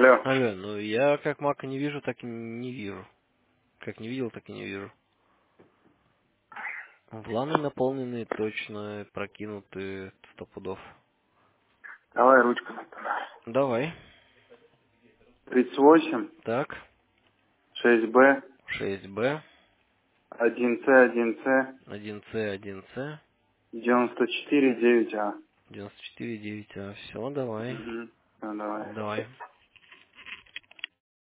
Алло. Алло, ну я как мака не вижу, так и не вижу. Как не видел, так и не вижу. Планы наполнены, точно прокинуты 100 пудов. Давай ручку. Давай. 38, Так, 6Б, 6Б, 1С, 1С, 1С, 1С, 94, 9А. 94, 9А. Все, давай. Угу. Ну, давай. Давай.